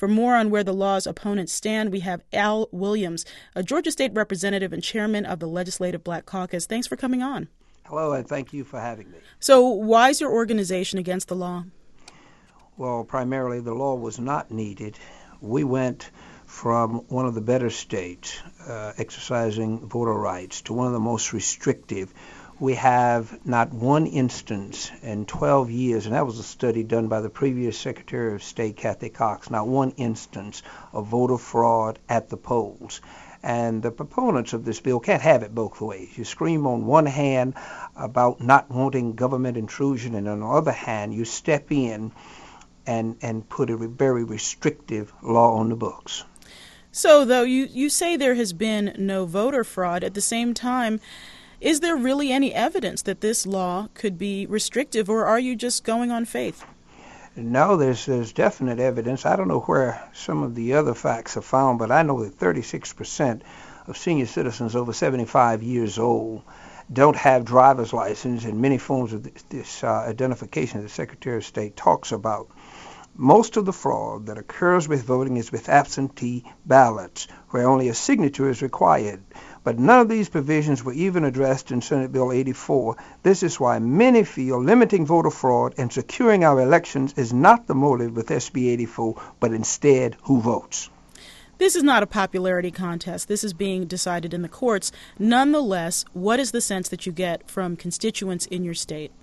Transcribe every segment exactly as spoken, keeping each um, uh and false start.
For more on where the law's opponents stand, we have Al Williams, a Georgia State Representative and Chairman of the Legislative Black Caucus. Thanks for coming on. Hello, and thank you for having me. So why is your organization against the law? Well, primarily the law was not needed. We went from one of the better states uh, exercising voter rights to one of the most restrictive. We have not one instance in twelve years, and that was a study done by the previous Secretary of State, Kathy Cox, not one instance of voter fraud at the polls. And the proponents of this bill can't have it both ways. You scream on one hand about not wanting government intrusion, and on the other hand, you step in and, and put a very restrictive law on the books. So, though, you, you say there has been no voter fraud, at the same time, is there really any evidence that this law could be restrictive, or are you just going on faith? No, there's there's definite evidence. I don't know where some of the other facts are found, but I know that thirty-six percent of senior citizens over seventy-five years old don't have driver's license, and many forms of this, this uh, identification that the Secretary of State talks about. Most of the fraud that occurs with voting is with absentee ballots, where only a signature is required. But none of these provisions were even addressed in Senate Bill eighty-four. This is why many feel limiting voter fraud and securing our elections is not the motive with S B eighty-four, but instead who votes. This is not a popularity contest. This is being decided in the courts. Nonetheless, what is the sense that you get from constituents in your state?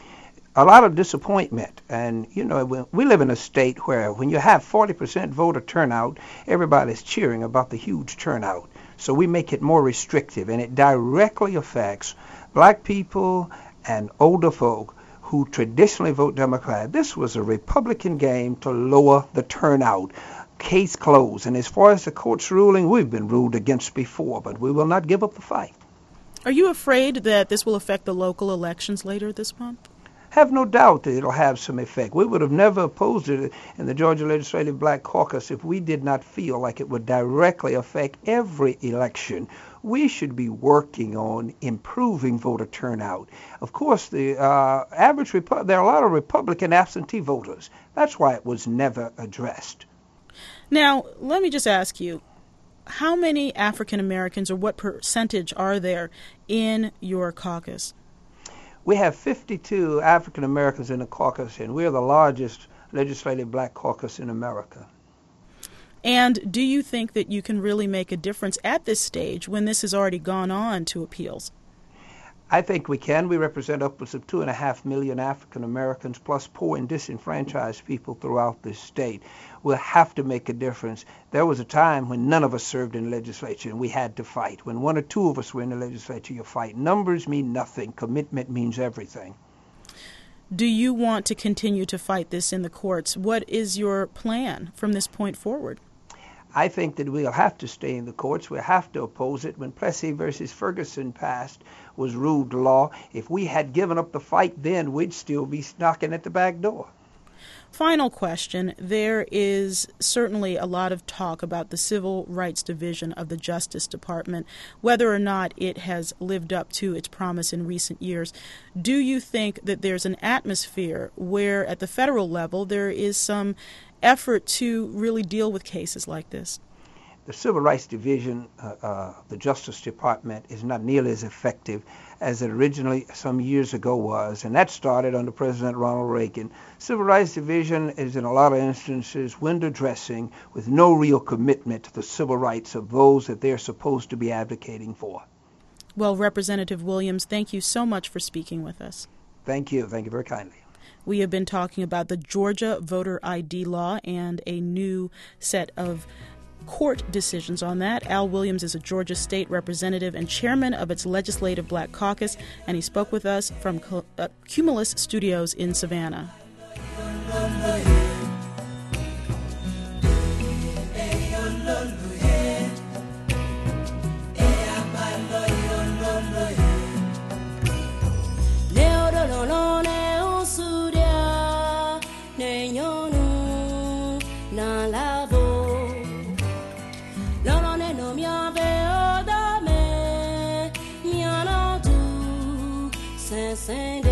A lot of disappointment. And, you know, we live in a state where when you have forty percent voter turnout, everybody's cheering about the huge turnout. So we make it more restrictive, and it directly affects black people and older folk who traditionally vote Democrat. This was a Republican game to lower the turnout. Case closed. And as far as the court's ruling, we've been ruled against before, but we will not give up the fight. Are you afraid that this will affect the local elections later this month? Have no doubt that it'll have some effect. We would have never opposed it in the Georgia Legislative Black Caucus if we did not feel like it would directly affect every election. We should be working on improving voter turnout. Of course, the uh, average Repu- there are a lot of Republican absentee voters. That's why it was never addressed. Now, let me just ask you, how many African Americans, or what percentage are there in your caucus? We have fifty-two African Americans in the caucus, and we're the largest legislative black caucus in America. And do you think that you can really make a difference at this stage when this has already gone on to appeals? I think we can. We represent upwards of two and a half million African Americans, plus poor and disenfranchised people throughout this state. We'll have to make a difference. There was a time when none of us served in the legislature and we had to fight. When one or two of us were in the legislature, you fight. Numbers mean nothing. Commitment means everything. Do you want to continue to fight this in the courts? What is your plan from this point forward? I think that we'll have to stay in the courts. We'll have to oppose it. When Plessy versus Ferguson passed, was ruled law. If we had given up the fight then, we'd still be knocking at the back door. Final question. There is certainly a lot of talk about the Civil Rights Division of the Justice Department, whether or not it has lived up to its promise in recent years. Do you think that there's an atmosphere where at the federal level there is some effort to really deal with cases like this? The Civil Rights Division of uh, uh, the Justice Department is not nearly as effective as it originally some years ago was, and that started under President Ronald Reagan. Civil Rights Division is in a lot of instances window dressing with no real commitment to the civil rights of those that they're supposed to be advocating for. Well, Representative Williams, thank you so much for speaking with us. Thank you. Thank you very kindly. We have been talking about the Georgia voter I D law and a new set of court decisions on that. Al Williams is a Georgia State Representative and chairman of its Legislative Black Caucus, and he spoke with us from uh, Cumulus Studios in Savannah. Send